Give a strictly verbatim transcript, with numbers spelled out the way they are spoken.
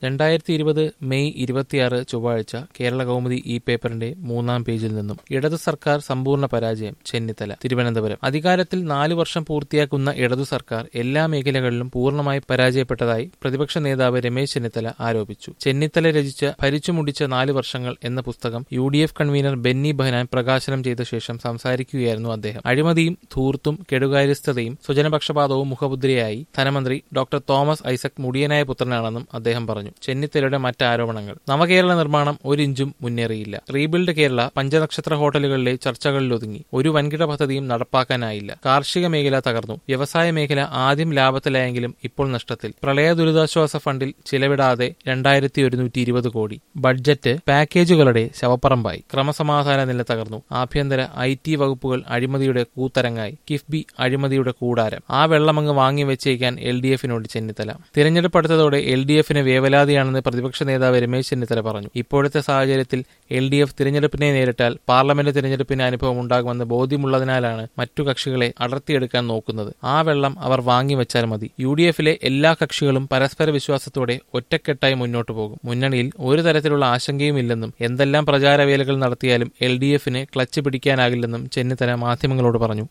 രണ്ടായിരത്തി ഇരുപത് മെയ് ഇരുപത്തിയാറ് ചൊവ്വാഴ്ച കേരള കൗമുദി ഈ പേപ്പറിന്റെ മൂന്നാം പേജിൽ നിന്നും ഇടതു സർക്കാർ സമ്പൂർണ്ണ പരാജയം ചെന്നിത്തല. തിരുവനന്തപുരം. അധികാരത്തിൽ നാലു വർഷം പൂർത്തിയാക്കുന്ന ഇടതു സർക്കാർ എല്ലാ മേഖലകളിലും പൂർണ്ണമായി പരാജയപ്പെട്ടതായി പ്രതിപക്ഷ നേതാവ് രമേശ് ചെന്നിത്തല ആരോപിച്ചു. ചെന്നിത്തല രചിച്ച ഭരിച്ചു മുടിച്ച നാല് വർഷങ്ങൾ എന്ന പുസ്തകം U D F convener Benny Behanan പ്രകാശനം ചെയ്ത ശേഷം സംസാരിക്കുകയായിരുന്നു അദ്ദേഹം. അഴിമതിയും ധൂർത്തും കെടുകാര്യസ്ഥതയും സ്വജനപക്ഷപാതവും മുഖമുദ്രയായി ധനമന്ത്രി ഡോക്ടർ തോമസ് ഐസക് മുടിയനായ പുത്രനാണെന്നും അദ്ദേഹം പറഞ്ഞു. ചെന്നിത്തലയുടെ മറ്റാരോപണങ്ങൾ. നവകേരള നിർമ്മാണം ഒരിഞ്ചും മുന്നേറിയില്ല. റീബിൽഡ് കേരള പഞ്ചനക്ഷത്ര ഹോട്ടലുകളിലെ ചർച്ചകളിലൊതുങ്ങി. ഒരു വൻകിട പദ്ധതിയും നടപ്പാക്കാനായില്ല. കാർഷിക മേഖല തകർന്നു. വ്യവസായ മേഖല ആദ്യം ലാഭത്തിലായെങ്കിലും ഇപ്പോൾ നഷ്ടത്തിൽ. പ്രളയ ദുരിതാശ്വാസ ഫണ്ടിൽ ചിലവിടാതെ രണ്ടായിരത്തി ഒരുന്നൂറ്റി ഇരുപത് കോടി. ബഡ്ജറ്റ് പാക്കേജുകളുടെ ശവപ്പറമ്പായി. ക്രമസമാധാന നില തകർന്നു. ആഭ്യന്തര ഐ ടി വകുപ്പുകൾ അഴിമതിയുടെ കൂത്തരങ്ങായി. കിഫ്ബി അഴിമതിയുടെ കൂടാരം. ആ വെള്ളമങ്ങ് വാങ്ങിവെച്ചേക്കാൻ എൽ ഡി എഫിനോട് ചെന്നിത്തല. തിരഞ്ഞെടുപ്പ് അടുത്തതോടെ എൽ ഡി എഫിന് വേവലാതിയാണെന്ന് പ്രതിപക്ഷ നേതാവ് രമേശ് ചെന്നിത്തല പറഞ്ഞു. ഇപ്പോഴത്തെ സാഹചര്യത്തിൽ എൽ ഡി എഫ് തിരഞ്ഞെടുപ്പിനെ നേരിട്ടാൽ പാർലമെന്റ് തിരഞ്ഞെടുപ്പിന് അനുഭവം ഉണ്ടാകുമെന്ന് ബോധ്യമുള്ളതിനാലാണ് മറ്റു കക്ഷികളെ അടർത്തിയെടുക്കാൻ നോക്കുന്നത്. ആ വെള്ളം അവർ വാങ്ങിവെച്ചാൽ മതി. യു ഡി എഫിലെ എല്ലാ കക്ഷികളും പരസ്പര വിശ്വാസത്തോടെ ഒറ്റക്കെട്ടായി മുന്നോട്ടു പോകും. മുന്നണിയിൽ ഒരു തരത്തിലുള്ള ആശങ്കയുമില്ലെന്നും എന്തെല്ലാം പ്രചാരവേലകൾ നടത്തിയാലും എൽ ഡി എഫിന് ക്ലച്ച് പിടിക്കാനാകില്ലെന്നും ചെന്നിത്തല മാധ്യമങ്ങളോട് പറഞ്ഞു.